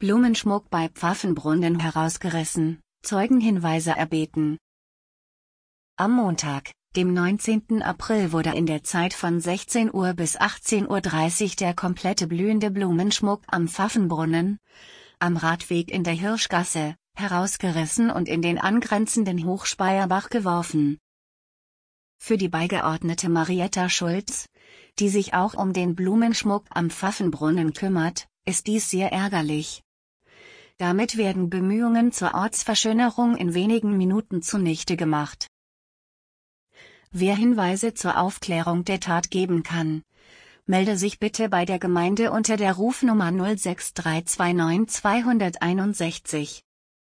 Blumenschmuck bei Pfaffenbrunnen herausgerissen, Zeugenhinweise erbeten. Am Montag, dem 19. April wurde in der Zeit von 16 Uhr bis 18:30 Uhr der komplette blühende Blumenschmuck am Pfaffenbrunnen, am Radweg in der Hirschgasse, herausgerissen und in den angrenzenden Hochspeyerbach geworfen. Für die Beigeordnete Marietta Schulz, die sich auch um den Blumenschmuck am Pfaffenbrunnen kümmert, ist dies sehr ärgerlich. Damit werden Bemühungen zur Ortsverschönerung in wenigen Minuten zunichte gemacht. Wer Hinweise zur Aufklärung der Tat geben kann, melde sich bitte bei der Gemeinde unter der Rufnummer 06329 261.